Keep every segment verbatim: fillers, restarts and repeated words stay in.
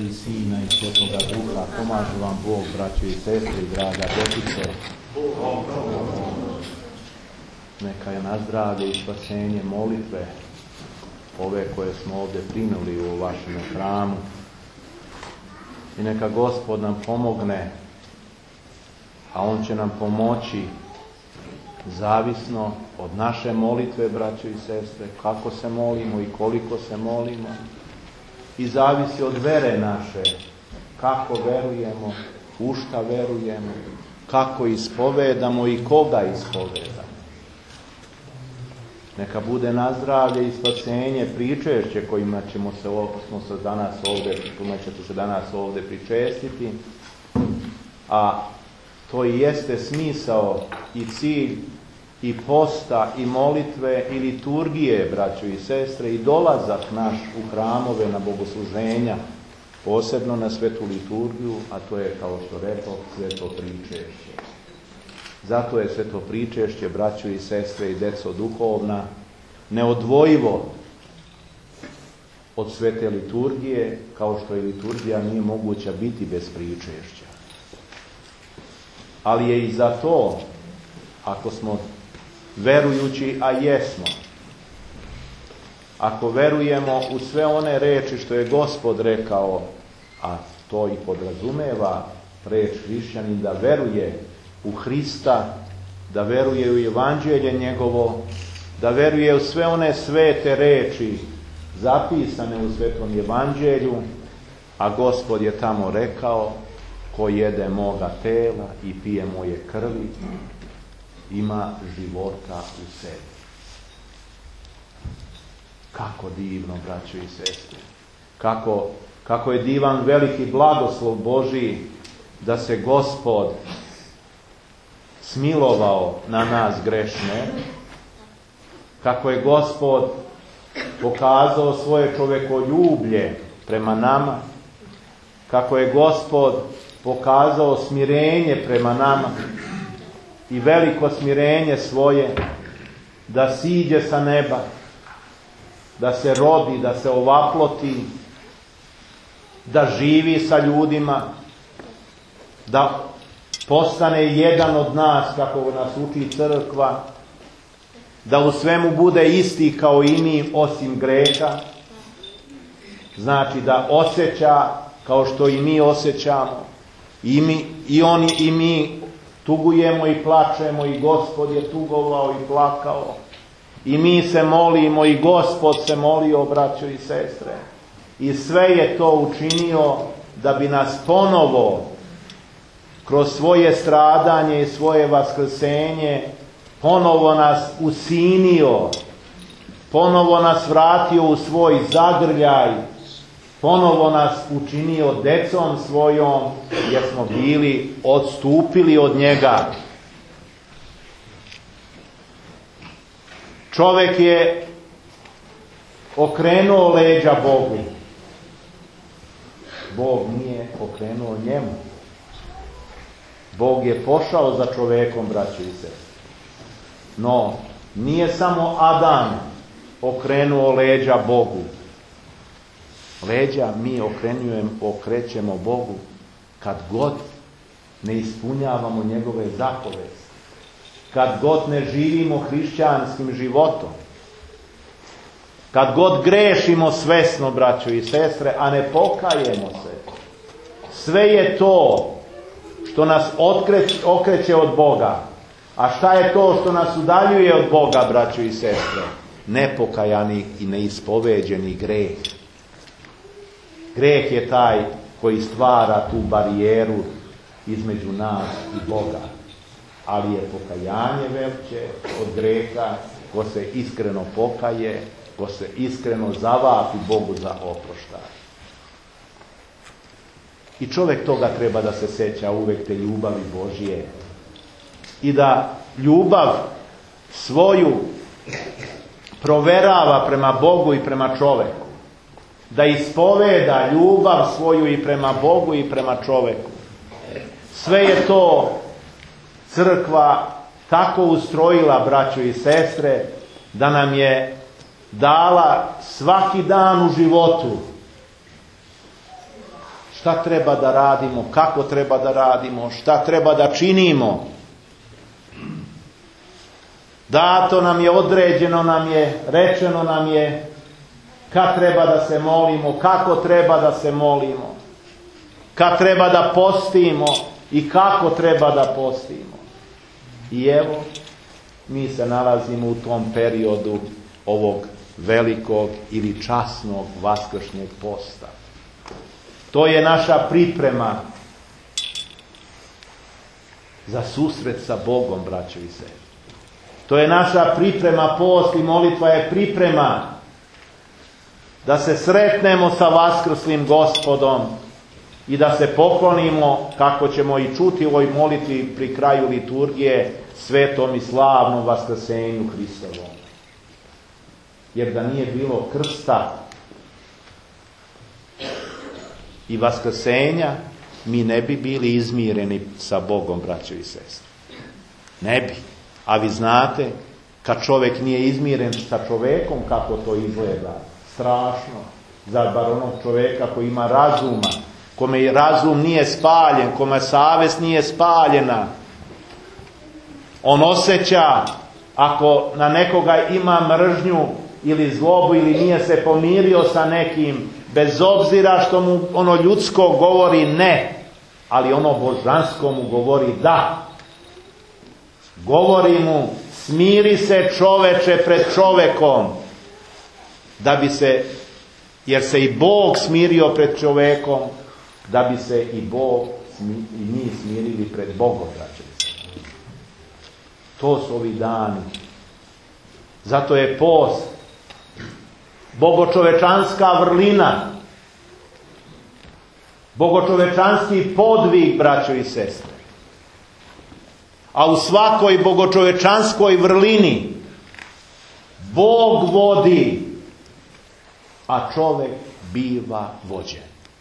i Sina i Svetoga Duha. Pomažu vam Bog, braćo i sestre i draga dječice. Neka je na zdravlje i spasenje molitve ove koje smo ovdje primili u vašem hramu. I neka Gospod nam pomogne, a On će nam pomoći zavisno od naše molitve, braćo i sestre, kako se molimo i koliko se molimo. I zavisi od vere naše, kako verujemo, u šta verujemo, kako ispovedamo i koga ispovedamo. Neka bude nazdravlje i spasenje pričešće kojima ćemo se, smo se danas ovdje, kojima ćete se danas ovdje pričestiti, a to i jeste smisao i cilj i posta i molitve i liturgije, braćo i sestre, i dolazak naš u hramove na bogosluženja, posebno na svetu liturgiju, a to je, kao što rekao, sveto pričešće. Zato je sveto pričešće, braćo i sestre i deco duhovna, neodvojivo od svete liturgije, kao što i liturgija nije moguća biti bez pričešća. Ali je i za to, ako smo verujući, a jesmo, ako verujemo u sve one reči što je Gospod rekao, a to i podrazumeva reč hrišćanin da veruje u Hrista, da veruje u evanđelje njegovo, da veruje u sve one svete reči zapisane u svetom evanđelju, a Gospod je tamo rekao: ko jede moga tela i pije moje krvi, ima života u sebi. Kako divno, braćo i sestre. Kako, kako je divan veliki blagoslov Božiji da se Gospod smilovao na nas grešne, kako je Gospod pokazao svoje čovekoljublje prema nama, kako je Gospod pokazao smirenje prema nama i veliko smirenje svoje, da siđe sa neba, da se rodi, da se ovaploti, da živi sa ljudima, da postane jedan od nas, kako nas uči crkva, da u svemu bude isti kao i mi, osim greha. Znači da osjeća kao što i mi osjećamo, i mi, i oni i mi tugujemo i plačemo, i Gospod je tugovao i plakao, i mi se molimo i Gospod se molio, braćo i sestre, i sve je to učinio da bi nas ponovo kroz svoje stradanje i svoje vaskrsenje ponovo nas usinio, ponovo nas vratio u svoj zagrljaj, ponovo nas učinio decom svojom, jer smo bili odstupili od njega. Čovjek je okrenuo leđa Bogu. Bog nije okrenuo njemu. Bog je pošao za čovjekom, braćo i sestre. No, nije samo Adam okrenuo leđa Bogu. Leđa mi okrećemo Bogu kad god ne ispunjavamo njegove zapovesti, kad god ne živimo hrišćanskim životom, kad god grešimo svesno, braćo i sestre, a ne pokajemo se. Sve je to što nas okreće, okreće od Boga. A šta je to što nas udaljuje od Boga, braćo i sestre? Nepokajani i neispoveđeni greh. Greh je taj koji stvara tu barijeru između nas i Boga. Ali je pokajanje veće od greha, ko se iskreno pokaje, ko se iskreno zavapi Bogu za oproštaj. I čovjek toga treba da se seća uvek, te ljubavi Božije. I da ljubav svoju proverava prema Bogu i prema čovjeku. Da ispoveda ljubav svoju i prema Bogu i prema čovjeku. Sve je to crkva tako ustrojila, braćo i sestre, da nam je dala svaki dan u životu šta treba da radimo, kako treba da radimo, šta treba da činimo. Dato nam je, određeno nam je, rečeno nam je kad treba da se molimo, kako treba da se molimo, kad treba da postimo i kako treba da postimo. I evo, mi se nalazimo u tom periodu ovog velikog ili časnog vaskršnjeg posta. To je naša priprema za susret sa Bogom, braćo i sestre. To je naša priprema, post i molitva je priprema da se sretnemo sa vaskrslim Gospodom i da se poklonimo, kako ćemo i čuti u ovoj molitvi pri kraju liturgije, svetom i slavnom vaskrsenju Hristovom. Jer da nije bilo krsta i vaskrsenja, mi ne bi bili izmireni sa Bogom, braćo i sestre. Ne bi. A vi znate, kad čovjek nije izmiren sa čovjekom, kako to izgleda. Strašno. Za bar onog čovjeka koji ima razuma, kome razum nije spaljen, kome savest nije spaljena. On osjeća, ako na nekoga ima mržnju ili zlobu ili nije se pomirio sa nekim, bez obzira što mu ono ljudsko govori ne, ali ono božansko mu govori da. Govori mu, smiri se čoveče pred čovekom, da bi se, jer se i Bog smirio pred čovekom, da bi se i Bog i mi smirili pred Bogom, braćo. To su ovi dani. Zato je post bogočovečanska vrlina, bogočovečanski podvig, braćo i sestre. A u svakoj bogočovečanskoj vrlini Bog vodi, a čovjek biva vođen.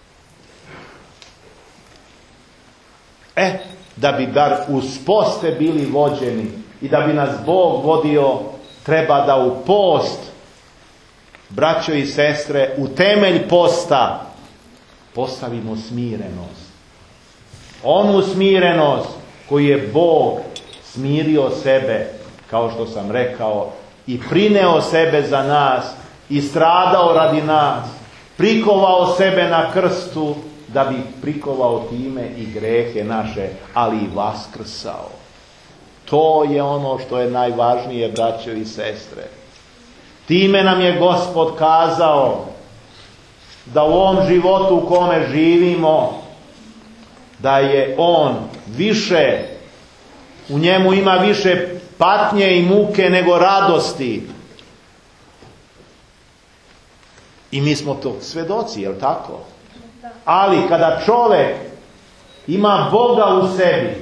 E, da bi bar uz poste bili vođeni i da bi nas Bog vodio, treba da u post, braćo i sestre, u temelj posta postavimo smirenost. Onu smirenost koju je Bog smirio sebe, kao što sam rekao, i prineo sebe za nas, i stradao radi nas, prikovao sebe na krstu, da bi prikovao time i grehe naše, ali i vaskrsao. To je ono što je najvažnije, braćo i sestre. Time nam je Gospod kazao da u ovom životu u kome živimo, da je on više, u njemu ima više patnje i muke nego radosti. I mi smo to svedoci, jel tako? Ali kada čovjek ima Boga u sebi,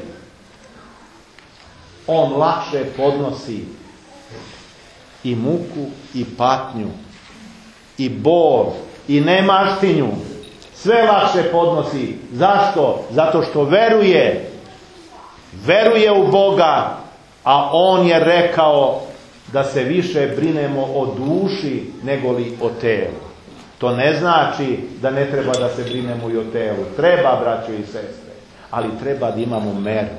on lakše podnosi i muku i patnju i bol i nemaštinju. Sve lakše podnosi. Zašto? Zato što veruje. Veruje u Boga, a on je rekao da se više brinemo o duši nego li o telu. To ne znači da ne treba da se brinemo i o telu. Treba, braćo i sestre, ali treba da imamo meru.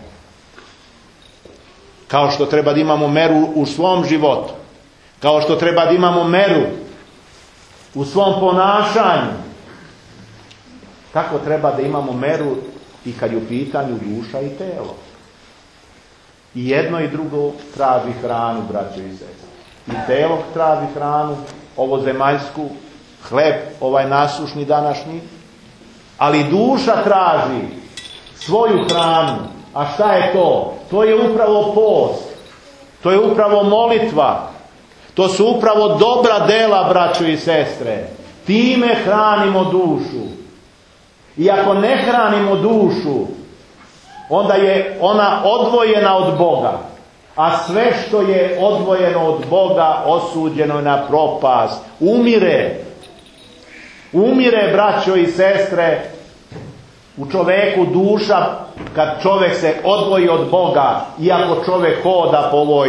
Kao što treba da imamo meru u svom životu, kao što treba da imamo meru u svom ponašanju, tako treba da imamo meru i kad je u pitanju duša i telo. I jedno i drugo traži hranu, braćo i sestre. I telo traži hranu, ovo zemaljsku, hleb, ovaj nasušni današnji, ali duša traži svoju hranu. A šta je to? To je upravo post. To je upravo molitva. To su upravo dobra dela, braćo i sestre. Time hranimo dušu. I ako ne hranimo dušu, onda je ona odvojena od Boga. A sve što je odvojeno od Boga osuđeno je na propast. Umire. Umire, braćo i sestre, u čoveku duša kad čovjek se odvoji od Boga, iako čovjek hoda po ovoj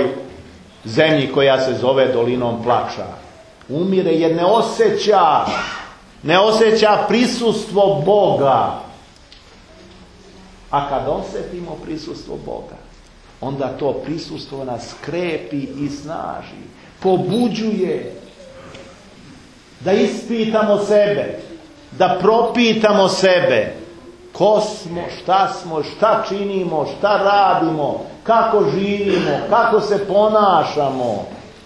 zemlji koja se zove dolinom plača. Umire jer ne osjeća, ne osjeća prisustvo Boga. A kad osjetimo prisustvo Boga, onda to prisustvo nas krepi i snaži, pobuđuje da ispitamo sebe, da propitamo sebe. Ko smo, šta smo, šta činimo, šta radimo, kako živimo, kako se ponašamo.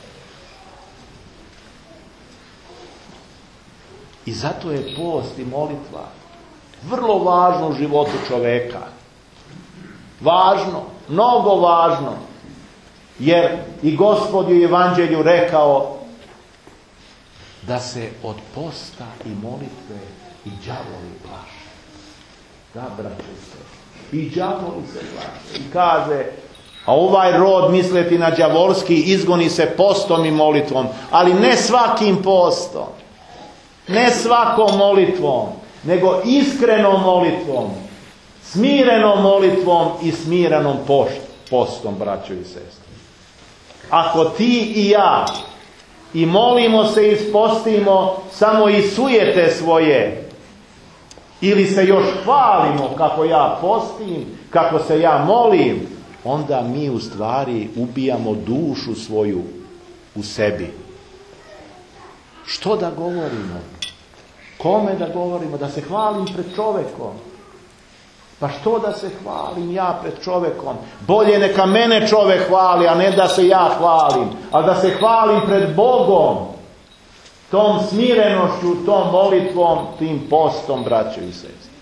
I zato je post i molitva vrlo važno u životu čoveka. Važno, mnogo važno. Jer i Gospod je u Evanđelju rekao da se od posta i molitve i đavoli plaše. Da, braće se. I đavoli se plaše. I kaže, a ovaj rod misliti na đavolski izgoni se postom i molitvom. Ali ne svakim postom. Ne svakom molitvom. Nego iskrenom molitvom. Smirenom molitvom i smirenom postom, braćo i sestre. Ako ti i ja i molimo se i ispostimo samo i sujete svoje, ili se još hvalimo kako ja postim, kako se ja molim, onda mi u stvari ubijamo dušu svoju u sebi. Što da govorimo? Kome da govorimo? Da se hvalim pred čovekom. Pa što da se hvalim ja pred čovekom? Bolje neka mene čovek hvali, a ne da se ja hvalim. A da se hvalim pred Bogom. Tom smirenošću, tom molitvom, tim postom, braćo i sestre.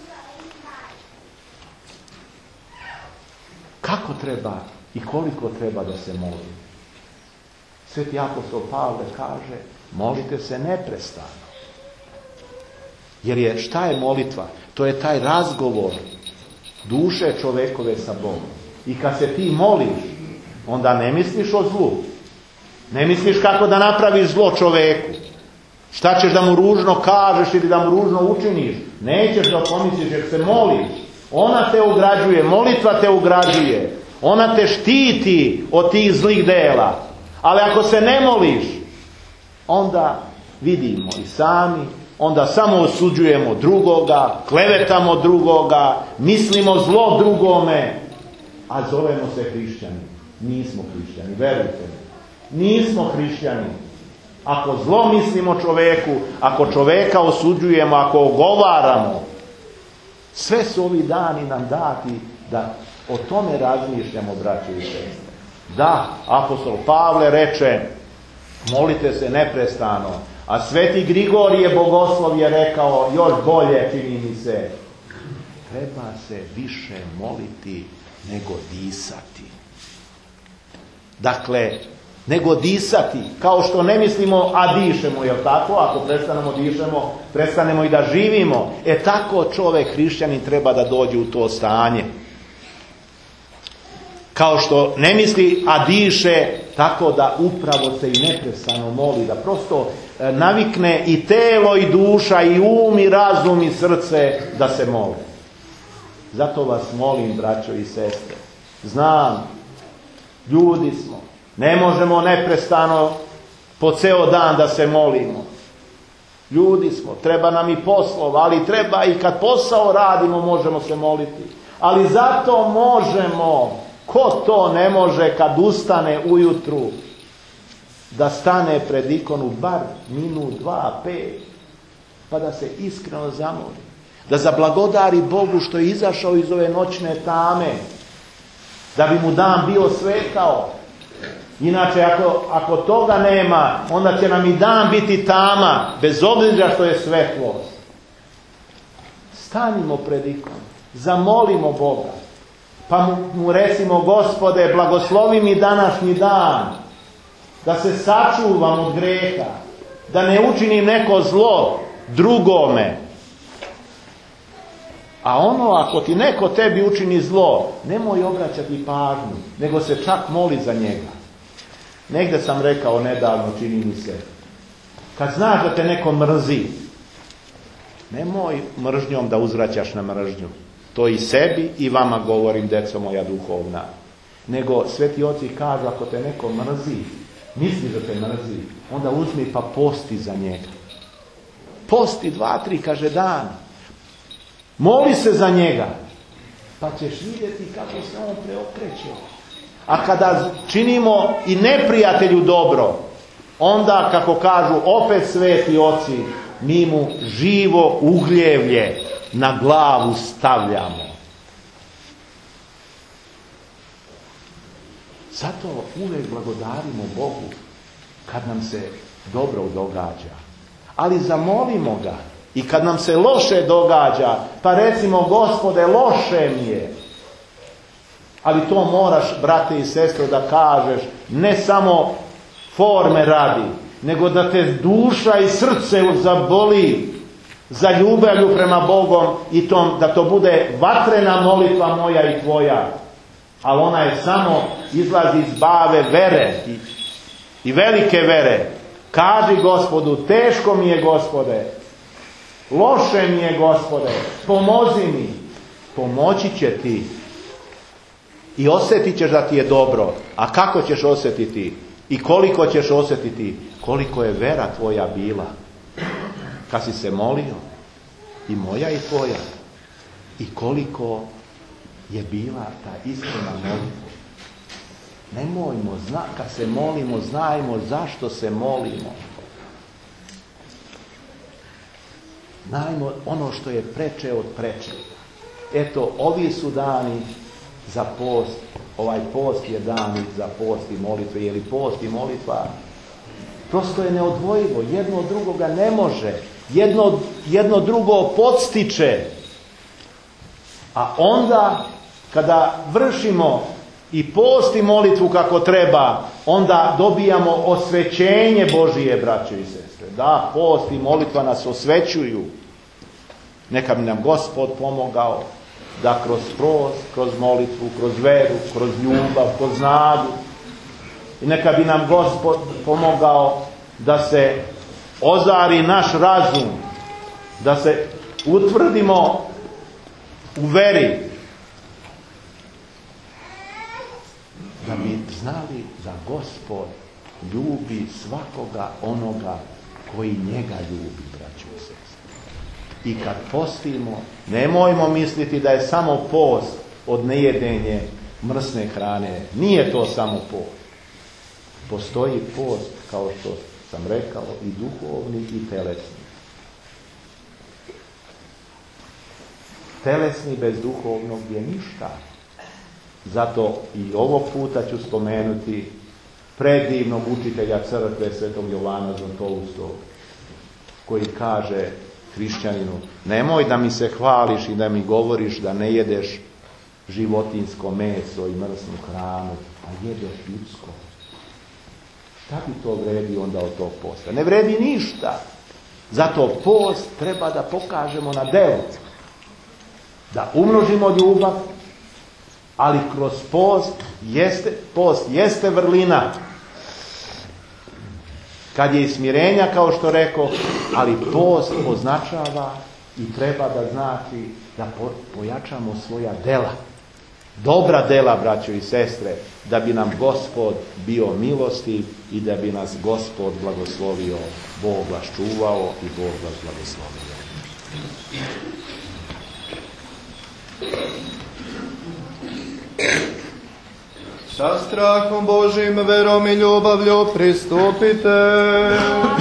Kako treba i koliko treba da se molim? Sveti apostol Pavle kaže, molite se neprestano. Jer je, šta je molitva? To je taj razgovor duše čovekove sa Bogom. I kad se ti moliš, onda ne misliš o zlu. Ne misliš kako da napraviš zlo čoveku. Šta ćeš da mu ružno kažeš ili da mu ružno učiniš. Nećeš da pomisliš jer se moliš. Ona te ugrađuje, molitva te ugrađuje. Ona te štiti od tih zlih dela. Ali ako se ne moliš, onda vidimo i sami, onda samo osuđujemo drugoga, klevetamo drugoga, mislimo zlo drugome, a zovemo se hrišćani. Nismo hrišćani, verujte mi. Nismo hrišćani. Ako zlo mislimo čoveku, ako čoveka osuđujemo, ako ogovaramo, sve su ovi dani nam dati da o tome razmišljamo, braće i sestre. Da, apostol Pavle reče, molite se neprestano. A sveti Grigorije Bogoslov je rekao, još bolje čini mi se, treba se više moliti nego disati. Dakle, nego disati, kao što ne mislimo, a dišemo, jel tako? Ako prestanemo dišemo, prestanemo i da živimo. E tako čovjek hrišćanin treba da dođe u to stanje. Kao što ne misli, a diše, tako da upravo se i neprestano moli, da prosto navikne i telo i duša i um i razum i srce da se moli. Zato vas molim, braćo i sestre, znam, ljudi smo, ne možemo neprestano po ceo dan da se molimo. Ljudi smo, treba nam i poslova, ali treba i kad posao radimo možemo se moliti. Ali zato možemo. Ko to ne može kad ustane ujutru da stane pred ikonu bar minut, dva, pet, pa da se iskreno zamoli, da zablagodari Bogu što je izašao iz ove noćne tame, da bi mu dan bio svetao. Inače, ako, ako toga nema, onda će nam i dan biti tama, bez obzira što je svetlost. Stanimo pred ikonu, zamolimo Boga. Pa mu, mu recimo, Gospode, blagoslovi mi današnji dan, da se sačuvam od greha, da ne učinim neko zlo drugome. A ono, ako ti neko tebi učini zlo, nemoj obraćati pažnju, nego se čak moli za njega. Negde sam rekao nedavno, čini mi se, kad znaš da te neko mrzi, nemoj mržnjom da uzvraćaš na mržnju. To i sebi i vama govorim, deco moja duhovna. Nego sveti oci kažu, ako te neko mrzi, misli da te mrzi, onda uzmi pa posti za njega. posti dva, tri, kaže, dan. Moli se za njega. Pa ćeš vidjeti kako se on preokreće. A kada činimo i neprijatelju dobro, onda, kako kažu opet sveti oci, mi mu živo ugljevlje na glavu stavljamo. Zato uvijek blagodarimo Bogu kad nam se dobro događa. Ali zamolimo ga i kad nam se loše događa, pa recimo, Gospode, loše mi je. Ali to moraš, brate i sestre, da kažeš, ne samo forme radi, nego da te duša i srce zaboli za ljubavlju prema Bogom i tom, da to bude vatrena molitva moja i tvoja. Ali ona je samo, izlazi iz bave vere i, i velike vere. Kaži Gospodu, teško mi je, Gospode, loše mi je, Gospode, pomozi mi. Pomoći će ti. I osjetit ćeš da ti je dobro. A kako ćeš osjetiti? I koliko ćeš osjetiti? Koliko je vera tvoja bila kad si se molio. I moja i tvoja. I koliko je bila ta iskrena molitva. Nemojmo, zna, kad se molimo, znajmo zašto se molimo. Znajmo ono što je preče od preče. Eto, ovi su dani za post. Ovaj post je dan za post i molitve. Je li post i molitva? Prosto je neodvojivo. Jedno od drugoga ne može. Jedno, jedno drugo podstiče. A onda, kada vršimo i post i molitvu kako treba, onda dobijamo osvećenje Božije, braće i sestre. Da, post i molitva nas osvećuju. Neka bi nam Gospod pomogao da kroz post, kroz molitvu, kroz veru, kroz ljubav, kroz nadu, i neka bi nam Gospod pomogao da se ozari naš razum, da se utvrdimo u veri, da bi znali da Gospod ljubi svakoga onoga koji njega ljubi, braćo i sestre. I kad postimo, nemojmo misliti da je samo post od nejedenje mrsne hrane. Nije to samo post. Postoji post, kao što sam rekao, i duhovni i telesni. Telesni bez duhovnog je ništa. Zato i ovog puta ću spomenuti predivnog učitelja crkve svetog Jovana Zlatoustog, koji kaže hrišćaninu, nemoj da mi se hvališ i da mi govoriš da ne jedeš životinjsko meso i mrsnu hranu, a jedeš ljudsko. Šta bi to vredi onda od tog posta? Ne vredi ništa. Zato post treba da pokažemo na delu. Da umnožimo ljubav, ali kroz post jeste, post jeste vrlina. Kad je i smirenja, kao što rekao, ali post označava i treba da znači da pojačamo svoja dela. Dobra dela, braćo i sestre, da bi nam Gospod bio milostiv i da bi nas Gospod blagoslovio. Bog vas čuvao i Bog vas blagoslovio. Sa strahom Božim, verom i ljubavlju pristupite.